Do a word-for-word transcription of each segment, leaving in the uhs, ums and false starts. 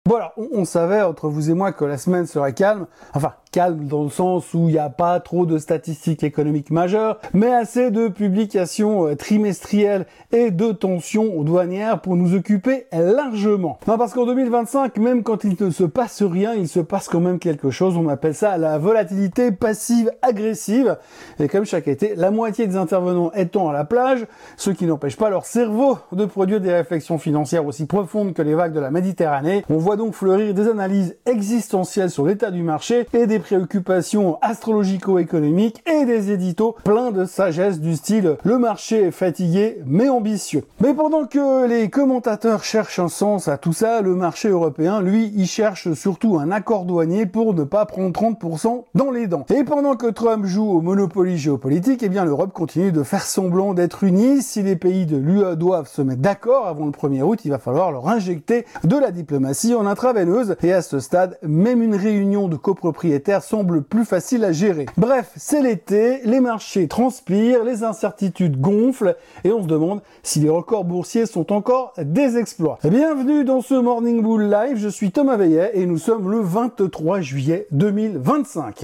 Bon alors, on, on savait entre vous et moi que la semaine serait calme, enfin calme dans le sens où il n'y a pas trop de statistiques économiques majeures, mais assez de publications euh, trimestrielles et de tensions douanières pour nous occuper largement. Non, parce qu'en deux mille vingt-cinq, même quand il ne se passe rien, il se passe quand même quelque chose, on appelle ça la volatilité passive agressive, et comme chaque été, la moitié des intervenants étant à la plage, ce qui n'empêche pas leur cerveau de produire des réflexions financières aussi profondes que les vagues de la Méditerranée, on voit donc fleurir des analyses existentielles sur l'état du marché et des préoccupations astrologico-économiques et des éditos pleins de sagesse du style « le marché est fatigué mais ambitieux ». Mais pendant que les commentateurs cherchent un sens à tout ça, le marché européen, lui, il cherche surtout un accord douanier pour ne pas prendre trente pour cent dans les dents. Et pendant que Trump joue au Monopoly géopolitique, eh bien l'Europe continue de faire semblant d'être unie. Si les pays de l'U E doivent se mettre d'accord avant le premier août, il va falloir leur injecter de la diplomatie en intraveineuse. Et à ce stade, même une réunion de copropriétaires semble plus facile à gérer. Bref, c'est l'été, les marchés transpirent, les incertitudes gonflent et on se demande si les records boursiers sont encore des exploits. Bienvenue dans ce Morning Bull Live, je suis Thomas Veillet et nous sommes le vingt-trois juillet deux mille vingt-cinq.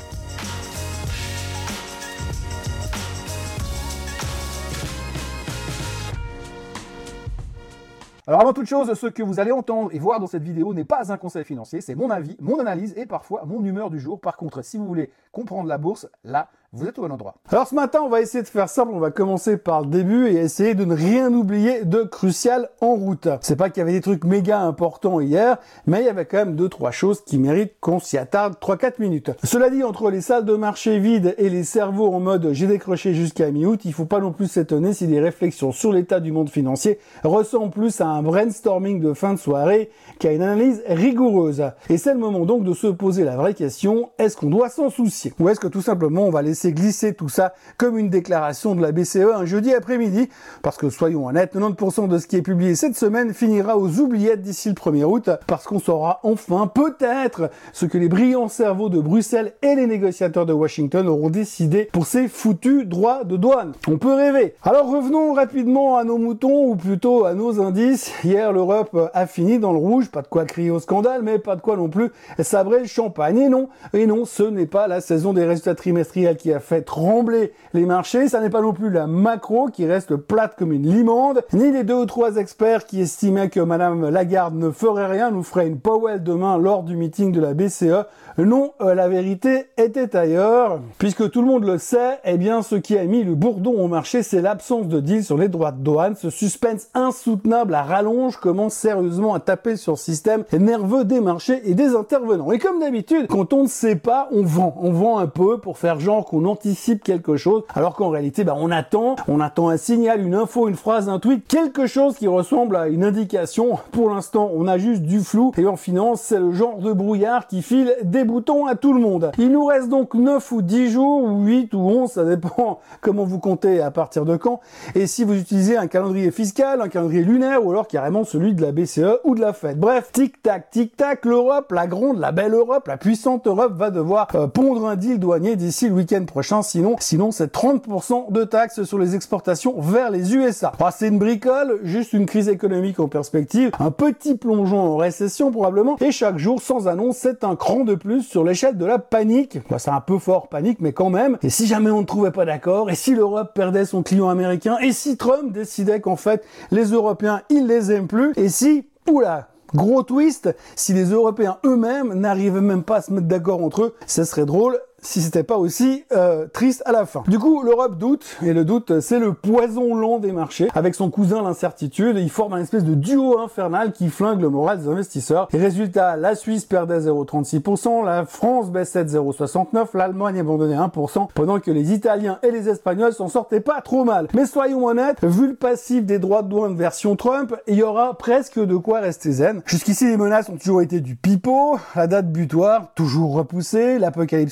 Alors avant toute chose, ce que vous allez entendre et voir dans cette vidéo n'est pas un conseil financier, c'est mon avis, mon analyse et parfois mon humeur du jour. Par contre, si vous voulez comprendre la bourse, là, vous êtes au bon endroit. Alors ce matin, on va essayer de faire simple, on va commencer par le début et essayer de ne rien oublier de crucial en route. C'est pas qu'il y avait des trucs méga importants hier, mais il y avait quand même deux trois choses qui méritent qu'on s'y attarde trois quatre minutes. Cela dit, entre les salles de marché vides et les cerveaux en mode j'ai décroché jusqu'à mi-août, il faut pas non plus s'étonner si les réflexions sur l'état du monde financier ressemblent plus à un brainstorming de fin de soirée qu'à une analyse rigoureuse. Et c'est le moment donc de se poser la vraie question, est-ce qu'on doit s'en soucier? Ou est-ce que tout simplement on va laisser glisser tout ça comme une déclaration de la B C E un jeudi après-midi, parce que soyons honnêtes, quatre-vingt-dix pour cent de ce qui est publié cette semaine finira aux oubliettes d'ici le premier août, parce qu'on saura enfin peut-être ce que les brillants cerveaux de Bruxelles et les négociateurs de Washington auront décidé pour ces foutus droits de douane. On peut rêver. Alors revenons rapidement à nos moutons, ou plutôt à nos indices. Hier, l'Europe a fini dans le rouge, pas de quoi crier au scandale, mais pas de quoi non plus sabrer le champagne. Et non, et non, ce n'est pas la saison des résultats trimestriels qui a fait trembler les marchés, ça n'est pas non plus la macro qui reste plate comme une limande, ni les deux ou trois experts qui estimaient que Madame Lagarde ne ferait rien, nous ferait une Powell demain lors du meeting de la B C E. Non, euh, la vérité était ailleurs, puisque tout le monde le sait, eh bien ce qui a mis le bourdon au marché, c'est l'absence de deal sur les droits de douane. Ce suspense insoutenable à rallonge commence sérieusement à taper sur le système nerveux des marchés et des intervenants. Et comme d'habitude, quand on ne sait pas, on vend. On vend un peu pour faire genre qu'on anticipe quelque chose, alors qu'en réalité, bah, on attend, on attend un signal, une info, une phrase, un tweet, quelque chose qui ressemble à une indication. Pour l'instant, on a juste du flou, et en finance, c'est le genre de brouillard qui file des boutons à tout le monde. Il nous reste donc neuf ou dix jours, ou huit ou onze, ça dépend comment vous comptez à partir de quand, et si vous utilisez un calendrier fiscal, un calendrier lunaire, ou alors carrément celui de la B C E ou de la Fed. Bref, tic-tac, tic-tac, l'Europe, la grande, la belle Europe, la puissante Europe va devoir euh, pondre un deal douanier d'ici le week-end prochain, sinon, sinon c'est trente pour cent de taxes sur les exportations vers les U S A. Ah, c'est une bricole, juste une crise économique en perspective, un petit plongeon en récession probablement, et chaque jour, sans annonce, c'est un cran de plus sur l'échelle de la panique. Bah, c'est un peu fort panique, mais quand même. Et si jamais on ne trouvait pas d'accord, et si l'Europe perdait son client américain, et si Trump décidait qu'en fait, les Européens, ils les aiment plus, et si, oula, gros twist, si les Européens eux-mêmes n'arrivaient même pas à se mettre d'accord entre eux, ça serait drôle si c'était pas aussi euh, triste à la fin. Du coup, l'Europe doute, et le doute, c'est le poison lent des marchés. Avec son cousin, l'incertitude, il forme un espèce de duo infernal qui flingue le moral des investisseurs. Et résultat, la Suisse perdait zéro virgule trente-six pour cent, la France baissait de zéro virgule soixante-neuf, l'Allemagne abandonnait un pour cent, pendant que les Italiens et les Espagnols s'en sortaient pas trop mal. Mais soyons honnêtes, vu le passif des droits de douane version Trump, il y aura presque de quoi rester zen. Jusqu'ici, les menaces ont toujours été du pipeau, la date butoir, toujours repoussée, l'apocalypse commerciale,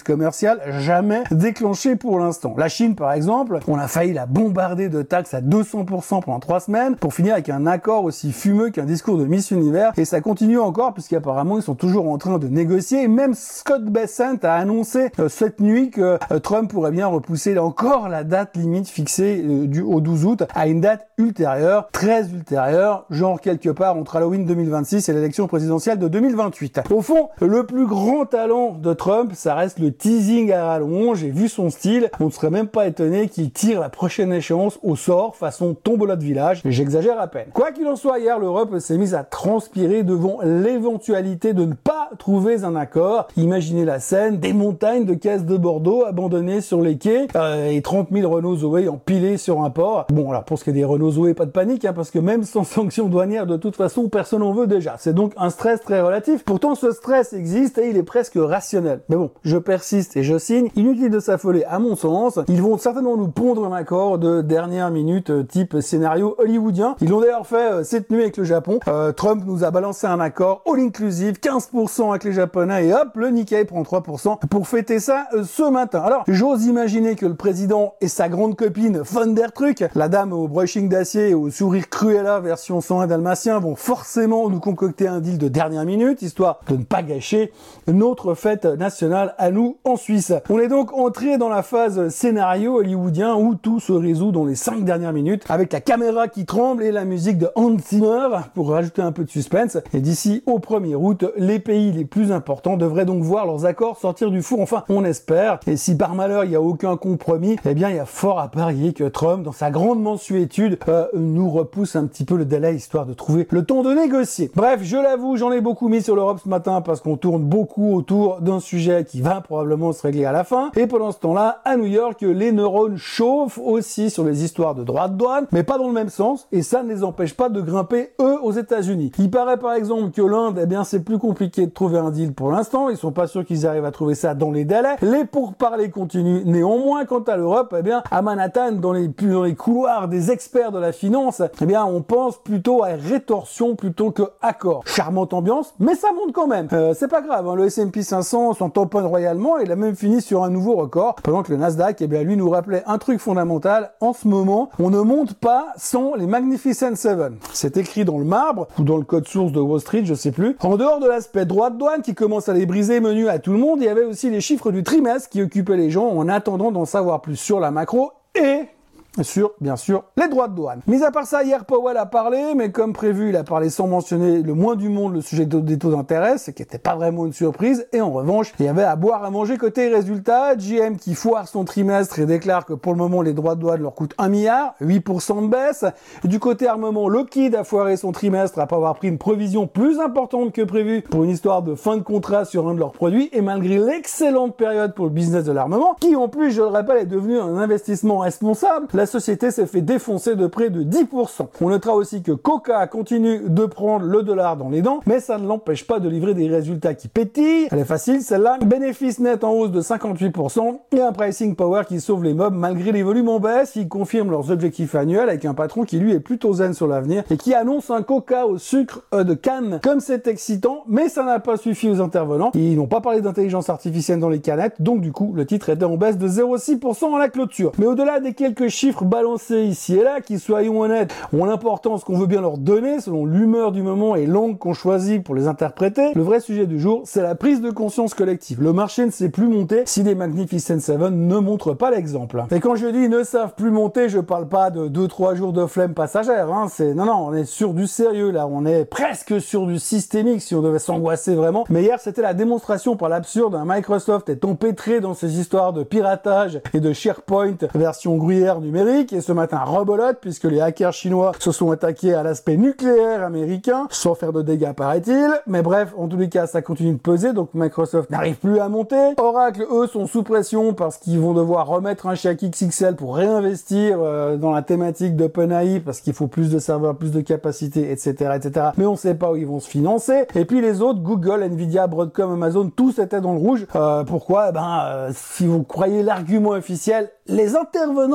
commerciale jamais déclenchée pour l'instant. La Chine, par exemple, on a failli la bombarder de taxes à deux cents pour cent pendant trois semaines pour finir avec un accord aussi fumeux qu'un discours de Miss Univers, et ça continue encore puisqu'apparemment ils sont toujours en train de négocier, et même Scott Bessent a annoncé euh, cette nuit que euh, Trump pourrait bien repousser encore la date limite fixée euh, du, au douze août à une date ultérieure, très ultérieure, genre quelque part entre Halloween deux mille vingt-six et l'élection présidentielle de deux mille vingt-huit. Au fond, le plus grand talent de Trump, ça reste le teasing à rallonge, et vu son style, on ne serait même pas étonné qu'il tire la prochaine échéance au sort façon tombola de village, j'exagère à peine. Quoi qu'il en soit, hier l'Europe s'est mise à transpirer devant l'éventualité de ne pas trouver un accord. Imaginez la scène, des montagnes de caisses de Bordeaux abandonnées sur les quais euh, et trente mille Renault Zoé empilés sur un port. Bon, alors pour ce qui est des Renault Zoé, pas de panique, hein, parce que même sans sanction douanière, de toute façon, personne n'en veut déjà. C'est donc un stress très relatif. Pourtant, ce stress existe et il est presque rationnel. Mais bon, je persiste et je signe. Inutile de s'affoler, à mon sens. Ils vont certainement nous pondre un accord de dernière minute, euh, type scénario hollywoodien. Ils l'ont d'ailleurs fait euh, cette nuit avec le Japon. Euh, Trump nous a balancé un accord all-inclusive, quinze pour cent avec les Japonais, et hop, le Nikkei prend trois pour cent pour fêter ça euh, ce matin. Alors, j'ose imaginer que le président et sa grande copine Von der Truc, la dame au brushing d'acier et au sourire Cruella version cent un dalmatien, vont forcément nous concocter un deal de dernière minute, histoire de ne pas gâcher notre fête nationale à nous en Suisse. On est donc entré dans la phase scénario hollywoodien où tout se résout dans les cinq dernières minutes, avec la caméra qui tremble et la musique de Hans Zimmer pour rajouter un peu de suspense. Et d'ici au premier août, les pays les plus importants devraient donc voir leurs accords sortir du four. Enfin, on espère. Et si par malheur il n'y a aucun compromis, eh bien il y a fort à parier que Trump, dans sa grande mansuétude, euh, nous repousse un petit peu le délai, histoire de trouver le temps de négocier. Bref, je l'avoue, j'en ai beaucoup mis sur l'Europe ce matin parce qu'on tourne beaucoup autour d'un sujet qui va probablement se régler à la fin. Et pendant ce temps-là, à New York, les neurones chauffent aussi sur les histoires de droits de douane, mais pas dans le même sens, et ça ne les empêche pas de grimper, eux, aux États-Unis. Il paraît par exemple que l'Inde, eh bien, c'est plus compliqué de trouver un deal pour l'instant. Ils sont pas sûrs qu'ils arrivent à trouver ça dans les délais. Les pourparlers continuent néanmoins. Quant à l'Europe, eh bien, à Manhattan, dans les, dans les couloirs des experts de la finance, eh bien, on pense plutôt à rétorsion plutôt que accord. Charmante ambiance, mais ça monte quand même. Euh, c'est pas grave, hein, le S and P cinq cents s'en tamponne royalement et il a même fini sur un nouveau record, pendant que le Nasdaq, eh bien, lui nous rappelait un truc fondamental. En ce moment, on ne monte pas sans les Magnificent Seven. C'est écrit dans le marbre, ou dans le code source de Wall Street, je sais plus. En dehors de l'aspect droit de douane qui commence à les briser menu à tout le monde, il y avait aussi les chiffres du trimestre qui occupaient les gens en attendant d'en savoir plus sur la macro et sur, bien sûr, les droits de douane. Mis à part ça, hier, Powell a parlé, mais comme prévu, il a parlé sans mentionner le moins du monde le sujet des taux d'intérêt, ce qui n'était pas vraiment une surprise, et en revanche, il y avait à boire, à manger côté résultats. G M qui foire son trimestre et déclare que pour le moment, les droits de douane leur coûtent un milliard, huit pour cent de baisse. Du côté armement, Lockheed a foiré son trimestre après avoir pris une provision plus importante que prévu pour une histoire de fin de contrat sur un de leurs produits, et malgré l'excellente période pour le business de l'armement, qui en plus, je le rappelle, est devenu un investissement responsable, la société s'est fait défoncer de près de dix pour cent. On notera aussi que Coca continue de prendre le dollar dans les dents, mais ça ne l'empêche pas de livrer des résultats qui pétillent. Elle est facile, celle-là. Bénéfice net en hausse de cinquante-huit pour cent et un pricing power qui sauve les mobs malgré les volumes en baisse. Ils confirment leurs objectifs annuels avec un patron qui lui est plutôt zen sur l'avenir et qui annonce un Coca au sucre euh, de canne. Comme c'est excitant, mais ça n'a pas suffi aux intervenants. Ils n'ont pas parlé d'intelligence artificielle dans les canettes, donc du coup, le titre était en baisse de zéro virgule six pour cent à la clôture. Mais au-delà des quelques chiffres balancés ici et là, qui, soyons honnêtes, ont l'importance qu'on veut bien leur donner selon l'humeur du moment et l'angle qu'on choisit pour les interpréter, le vrai sujet du jour, c'est la prise de conscience collective. Le marché ne sait plus monter si les Magnificent Seven ne montrent pas l'exemple. Et quand je dis ne savent plus monter, je parle pas de deux trois jours de flemme passagère, hein, c'est, non, non, on est sur du sérieux, là, on est presque sur du systémique si on devait s'angoisser vraiment. Mais hier, c'était la démonstration par l'absurde, un Microsoft est empêtré dans ces histoires de piratage et de SharePoint version gruyère numérique, et ce matin rebolote puisque les hackers chinois se sont attaqués à l'aspect nucléaire américain, sans faire de dégâts paraît-il, mais bref, en tous les cas, ça continue de peser, donc Microsoft n'arrive plus à monter. Oracle, eux, sont sous pression parce qu'ils vont devoir remettre un chèque X X L pour réinvestir euh, dans la thématique d'OpenAI, parce qu'il faut plus de serveurs, plus de capacité, et cetera, et cetera. Mais on sait pas où ils vont se financer. Et puis les autres, Google, Nvidia, Broadcom, Amazon, tous étaient dans le rouge. Euh, pourquoi? Eh ben, euh, si vous croyez l'argument officiel, les intervenants ajustent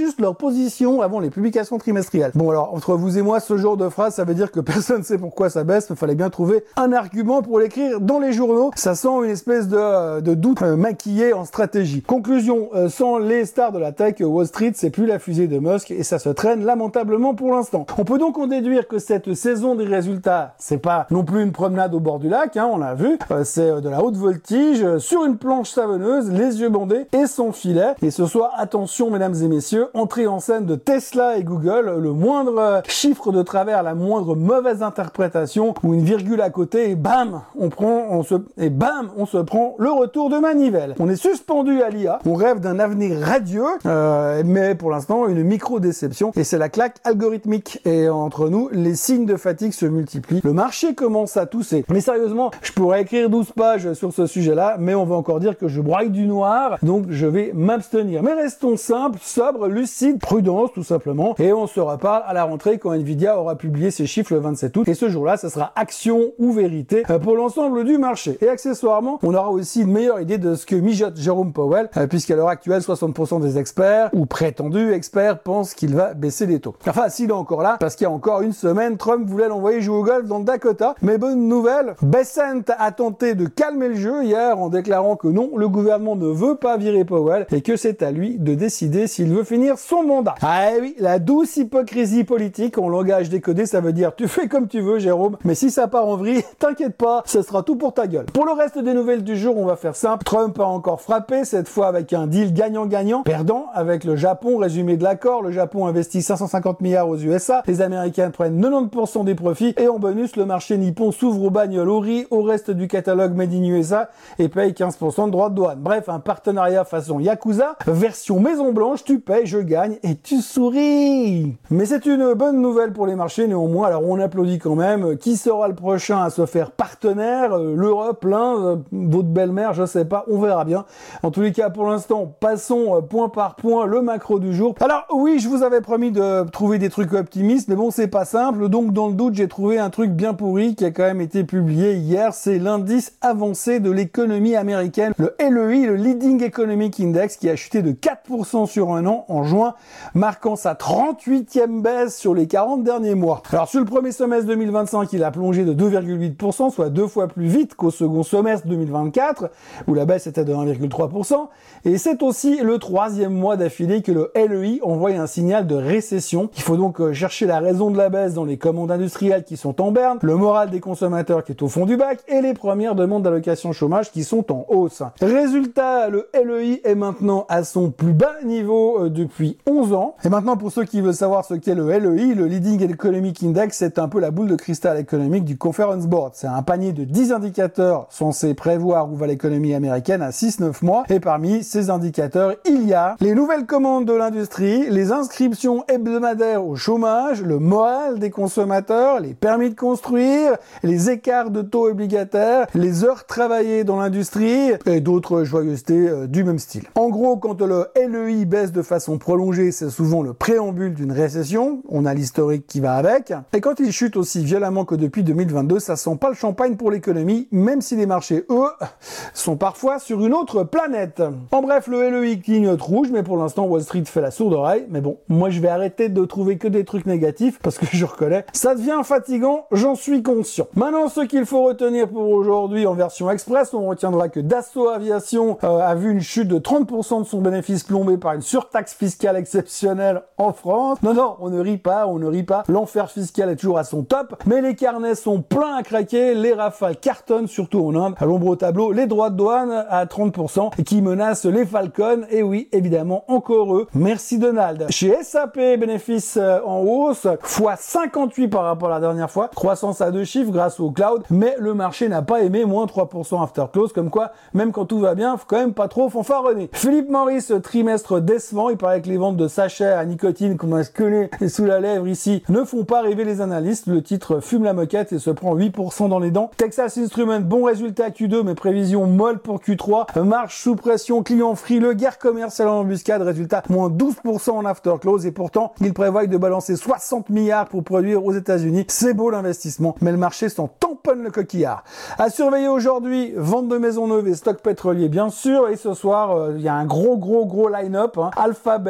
réajustent leur position avant les publications trimestrielles. Bon alors, entre vous et moi, ce genre de phrase, ça veut dire que personne ne sait pourquoi ça baisse, il fallait bien trouver un argument pour l'écrire dans les journaux. Ça sent une espèce de, de doute euh, maquillé en stratégie. Conclusion, euh, sans les stars de la tech, Wall Street, c'est plus la fusée de Musk et ça se traîne lamentablement pour l'instant. On peut donc en déduire que cette saison des résultats, c'est pas non plus une promenade au bord du lac, hein, on l'a vu, euh, c'est de la haute voltige, euh, sur une planche savonneuse, les yeux bandés et sans filet. Et ce soir, attention mesdames et messieurs, entrée en scène de Tesla et Google, le moindre chiffre de travers, la moindre mauvaise interprétation ou une virgule à côté et bam, on prend, on se, et bam, on se prend le retour de manivelle. On est suspendu à l'I A, on rêve d'un avenir radieux, euh, mais pour l'instant une micro-déception et c'est la claque algorithmique. Et entre nous, les signes de fatigue se multiplient. Le marché commence à tousser. Mais sérieusement, je pourrais écrire douze pages sur ce sujet-là, mais on va encore dire que je broye du noir, donc je vais m'abstenir. Mais restons simples, sobres, lucides, prudence tout simplement, et on se reparle à la rentrée quand Nvidia aura publié ses chiffres le vingt-sept août. Et ce jour-là, ça sera action ou vérité pour l'ensemble du marché. Et accessoirement, on aura aussi une meilleure idée de ce que mijote Jérôme Powell, puisqu'à l'heure actuelle, soixante pour cent des experts, ou prétendus experts, pensent qu'il va baisser les taux. Enfin, s'il est encore là, parce qu'il y a encore une semaine, Trump voulait l'envoyer jouer au golf dans le Dakota. Mais bonne nouvelle, Bessent a tenté de calmer le jeu hier en déclarant que non, le gouvernement ne veut pas virer Powell et que c'est à lui de décider s'il veut finir son mandat. Ah oui, la douce hypocrisie politique en langage décodé, ça veut dire tu fais comme tu veux Jérôme, mais si ça part en vrille, t'inquiète pas, ce sera tout pour ta gueule. Pour le reste des nouvelles du jour, on va faire simple. Trump a encore frappé, cette fois avec un deal gagnant-gagnant, perdant avec le Japon. Résumé de l'accord, le Japon investit cinq cent cinquante milliards aux U S A, les Américains prennent quatre-vingt-dix pour cent des profits et en bonus, le marché nippon s'ouvre aux bagnoles, au riz, au reste du catalogue Made in U S A et paye quinze pour cent de droits de douane. Bref, un partenariat façon Yakuza, version Maison Blanche, tu payes, je gagne et tu souris. Mais c'est une bonne nouvelle pour les marchés néanmoins, alors on applaudit quand même. Qui sera le prochain à se faire partenaire? L'Europe, l'Inde, votre belle-mère, je sais pas, on verra bien. En tous les cas, pour l'instant, passons point par point le macro du jour. Alors oui, je vous avais promis de trouver des trucs optimistes, mais bon, c'est pas simple, donc dans le doute, j'ai trouvé un truc bien pourri qui a quand même été publié hier, c'est l'indice avancé de l'économie américaine, le L E I, le Leading Economic Index, qui a chuté de quatre pour cent sur un an en juin, marquant sa trente-huitième baisse sur les quarante derniers mois. Alors sur le premier semestre deux mille vingt-cinq, il a plongé de deux virgule huit pour cent, soit deux fois plus vite qu'au second semestre deux mille vingt-quatre, où la baisse était de un virgule trois pour cent, et c'est aussi le troisième mois d'affilée que le L E I envoie un signal de récession. Il faut donc chercher la raison de la baisse dans les commandes industrielles qui sont en berne, le moral des consommateurs qui est au fond du bac, et les premières demandes d'allocation chômage qui sont en hausse. Résultat, le L E I est maintenant à son plus bas niveau euh, depuis onze ans. Et maintenant, pour ceux qui veulent savoir ce qu'est le L E I, le Leading Economic Index, c'est un peu la boule de cristal économique du Conference Board. C'est un panier de dix indicateurs censés prévoir où va l'économie américaine à six neuf mois. Et parmi ces indicateurs, il y a les nouvelles commandes de l'industrie, les inscriptions hebdomadaires au chômage, le moral des consommateurs, les permis de construire, les écarts de taux obligataires, les heures travaillées dans l'industrie et d'autres joyeusetés euh, du même style. En gros, quand le L E I baisse de façon prolongée, c'est souvent le préambule d'une récession. On a l'historique qui va avec. Et quand il chute aussi violemment que depuis deux mille vingt-deux, ça sent pas le champagne pour l'économie, même si les marchés, eux, sont parfois sur une autre planète. En bref, le L E I clignote rouge, mais pour l'instant, Wall Street fait la sourde oreille. Mais bon, moi, je vais arrêter de trouver que des trucs négatifs, parce que je reconnais, ça devient fatigant, j'en suis conscient. Maintenant, ce qu'il faut retenir pour aujourd'hui en version express, on retiendra que Dassault Aviation euh, a vu une chute de trente pour cent de son bénéfice plombé par une surtaxe fiscale exceptionnelle en France. Non, non, on ne rit pas, on ne rit pas. L'enfer fiscal est toujours à son top, mais les carnets sont pleins à craquer, les rafales cartonnent, surtout en Inde. À l'ombre au tableau, les droits de douane à trente pour cent qui menacent les Falcons, et oui, évidemment, encore eux. Merci Donald. Chez S A P, bénéfices euh, en hausse, fois cinquante-huit par rapport à la dernière fois, croissance à deux chiffres grâce au cloud, mais le marché n'a pas aimé, moins trois pour cent after close, comme quoi, même quand tout va bien, faut quand même pas trop fanfaronner. Philippe Morris, trimestre décevant, il paraît que les ventes de sachets à nicotine, comme on se connaît sous la lèvre ici, ne font pas rêver les analystes, le titre fume la moquette et se prend huit pour cent dans les dents. Texas Instruments, bon résultat Q deux, mais prévision molle pour Q trois, marge sous pression, client frileux, guerre commerciale en embuscade, résultat moins douze pour cent en after close, et pourtant, il prévoit de balancer soixante milliards pour produire aux États-Unis. C'est beau l'investissement, mais le marché s'en tamponne le coquillard. À surveiller aujourd'hui, vente de maisons neuves et stock pétrolier bien sûr, et ce soir, il euh, y a un gros gros gros line-up, hein. Alphabet,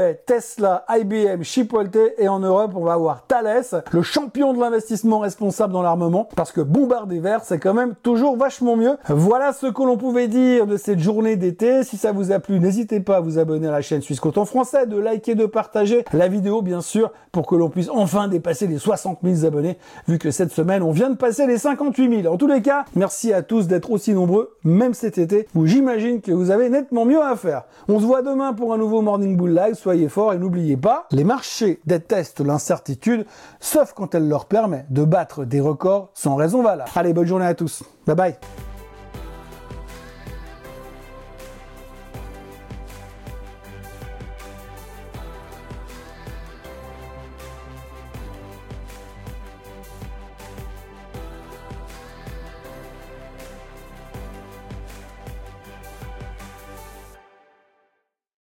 Alphabet, Tesla, I B M, Chipotle, et en Europe, on va avoir Thales, le champion de l'investissement responsable dans l'armement, parce que bombarder vert, c'est quand même toujours vachement mieux. Voilà ce que l'on pouvait dire de cette journée d'été. Si ça vous a plu, n'hésitez pas à vous abonner à la chaîne Suisse Côte en français, de liker, de partager la vidéo, bien sûr, pour que l'on puisse enfin dépasser les soixante mille abonnés, vu que cette semaine, on vient de passer les cinquante-huit mille. En tous les cas, merci à tous d'être aussi nombreux, même cet été, où j'imagine que vous avez nettement mieux à faire. On se voit demain pour un nouveau Morning Bull Live. Soyez forts et n'oubliez pas, les marchés détestent l'incertitude, sauf quand elle leur permet de battre des records sans raison valable. Allez, bonne journée à tous. Bye bye.